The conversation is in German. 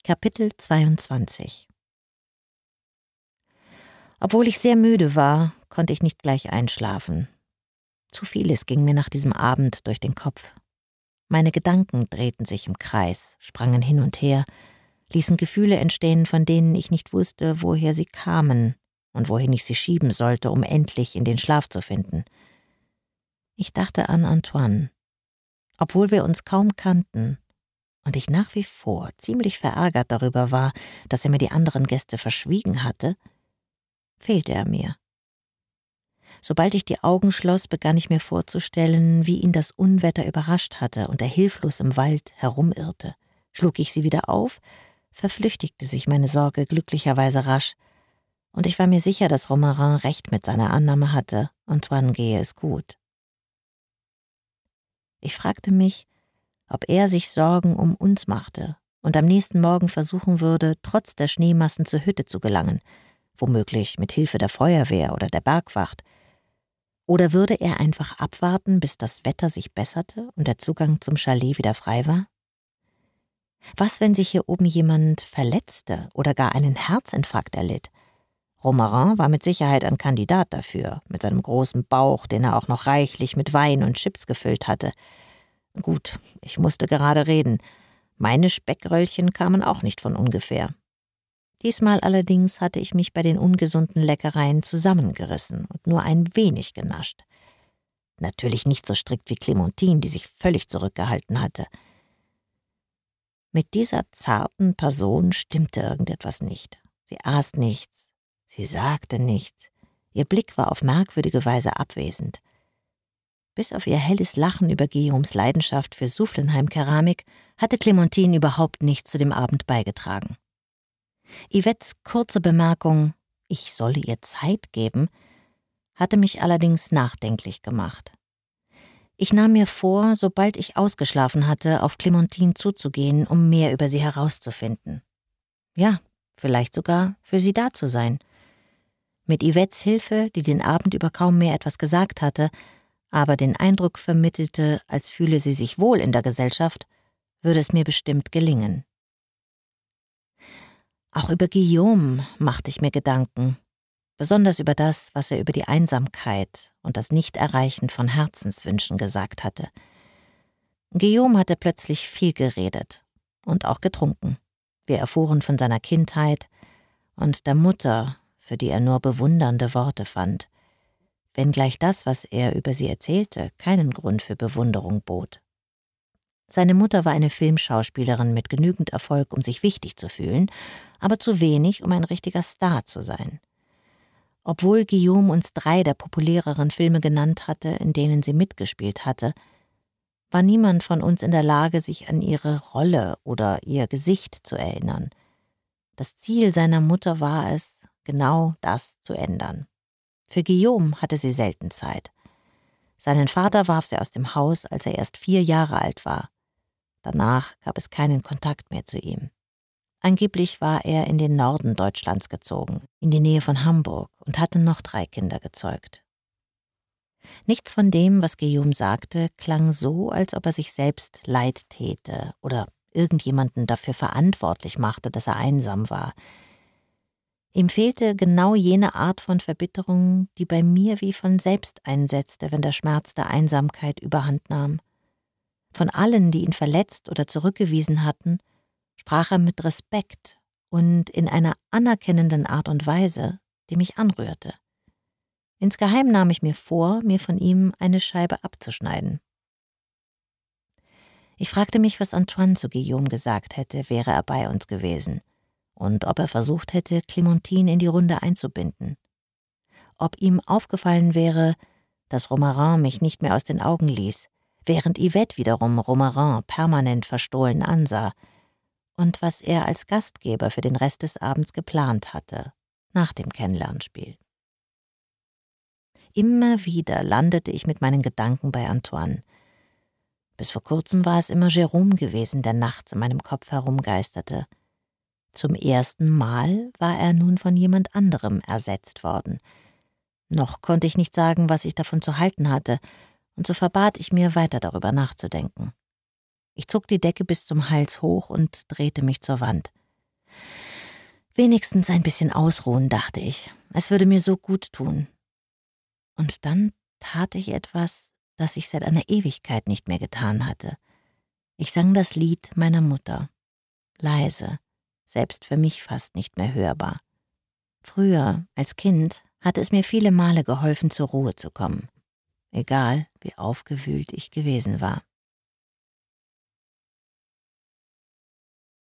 Kapitel 22. Obwohl ich sehr müde war, konnte ich nicht gleich einschlafen. Zu vieles ging mir nach diesem Abend durch den Kopf. Meine Gedanken drehten sich im Kreis, sprangen hin und her, ließen Gefühle entstehen, von denen ich nicht wusste, woher sie kamen und wohin ich sie schieben sollte, um endlich in den Schlaf zu finden. Ich dachte an Antoine. Obwohl wir uns kaum kannten und ich nach wie vor ziemlich verärgert darüber war, dass er mir die anderen Gäste verschwiegen hatte, fehlte er mir. Sobald ich die Augen schloss, begann ich mir vorzustellen, wie ihn das Unwetter überrascht hatte und er hilflos im Wald herumirrte. Schlug ich sie wieder auf, verflüchtigte sich meine Sorge glücklicherweise rasch, und ich war mir sicher, dass Romarin recht mit seiner Annahme hatte, Antoine gehe es gut. Ich fragte mich, ob er sich Sorgen um uns machte und am nächsten Morgen versuchen würde, trotz der Schneemassen zur Hütte zu gelangen, womöglich mit Hilfe der Feuerwehr oder der Bergwacht. Oder würde er einfach abwarten, bis das Wetter sich besserte und der Zugang zum Chalet wieder frei war? Was, wenn sich hier oben jemand verletzte oder gar einen Herzinfarkt erlitt? Romarin war mit Sicherheit ein Kandidat dafür, mit seinem großen Bauch, den er auch noch reichlich mit Wein und Chips gefüllt hatte. Gut, ich musste gerade reden. Meine Speckröllchen kamen auch nicht von ungefähr. Diesmal allerdings hatte ich mich bei den ungesunden Leckereien zusammengerissen und nur ein wenig genascht. Natürlich nicht so strikt wie Clementine, die sich völlig zurückgehalten hatte. Mit dieser zarten Person stimmte irgendetwas nicht. Sie aß nichts, sie sagte nichts, ihr Blick war auf merkwürdige Weise abwesend. Bis auf ihr helles Lachen über Guillaumes Leidenschaft für Soufflenheim-Keramik hatte Clementine überhaupt nichts zu dem Abend beigetragen. Yvettes kurze Bemerkung, ich solle ihr Zeit geben, hatte mich allerdings nachdenklich gemacht. Ich nahm mir vor, sobald ich ausgeschlafen hatte, auf Clementine zuzugehen, um mehr über sie herauszufinden. Ja, vielleicht sogar für sie da zu sein. Mit Yvettes Hilfe, die den Abend über kaum mehr etwas gesagt hatte, aber den Eindruck vermittelte, als fühle sie sich wohl in der Gesellschaft, würde es mir bestimmt gelingen. Auch über Guillaume machte ich mir Gedanken, besonders über das, was er über die Einsamkeit und das Nichterreichen von Herzenswünschen gesagt hatte. Guillaume hatte plötzlich viel geredet und auch getrunken. Wir erfuhren von seiner Kindheit und der Mutter, für die er nur bewundernde Worte fand, wenngleich das, was er über sie erzählte, keinen Grund für Bewunderung bot. Seine Mutter war eine Filmschauspielerin mit genügend Erfolg, um sich wichtig zu fühlen, aber zu wenig, um ein richtiger Star zu sein. Obwohl Guillaume uns 3 der populäreren Filme genannt hatte, in denen sie mitgespielt hatte, war niemand von uns in der Lage, sich an ihre Rolle oder ihr Gesicht zu erinnern. Das Ziel seiner Mutter war es, genau das zu ändern. Für Guillaume hatte sie selten Zeit. Seinen Vater warf sie aus dem Haus, als er erst 4 Jahre alt war. Danach gab es keinen Kontakt mehr zu ihm. Angeblich war er in den Norden Deutschlands gezogen, in die Nähe von Hamburg, und hatte noch 3 Kinder gezeugt. Nichts von dem, was Guillaume sagte, klang so, als ob er sich selbst leid täte oder irgendjemanden dafür verantwortlich machte, dass er einsam war. Ihm fehlte genau jene Art von Verbitterung, die bei mir wie von selbst einsetzte, wenn der Schmerz der Einsamkeit überhand nahm. Von allen, die ihn verletzt oder zurückgewiesen hatten, sprach er mit Respekt und in einer anerkennenden Art und Weise, die mich anrührte. Insgeheim nahm ich mir vor, mir von ihm eine Scheibe abzuschneiden. Ich fragte mich, was Antoine zu Guillaume gesagt hätte, wäre er bei uns gewesen, und ob er versucht hätte, Clementine in die Runde einzubinden. Ob ihm aufgefallen wäre, dass Romarin mich nicht mehr aus den Augen ließ, während Yvette wiederum Romarin permanent verstohlen ansah, und was er als Gastgeber für den Rest des Abends geplant hatte, nach dem Kennenlernspiel. Immer wieder landete ich mit meinen Gedanken bei Antoine. Bis vor kurzem war es immer Jérôme gewesen, der nachts in meinem Kopf herumgeisterte. Zum ersten Mal war er nun von jemand anderem ersetzt worden. Noch konnte ich nicht sagen, was ich davon zu halten hatte, und so verbat ich mir, weiter darüber nachzudenken. Ich zog die Decke bis zum Hals hoch und drehte mich zur Wand. Wenigstens ein bisschen ausruhen, dachte ich. Es würde mir so gut tun. Und dann tat ich etwas, das ich seit einer Ewigkeit nicht mehr getan hatte. Ich sang das Lied meiner Mutter. Leise, selbst für mich fast nicht mehr hörbar. Früher, als Kind, hatte es mir viele Male geholfen, zur Ruhe zu kommen. Egal, wie aufgewühlt ich gewesen war.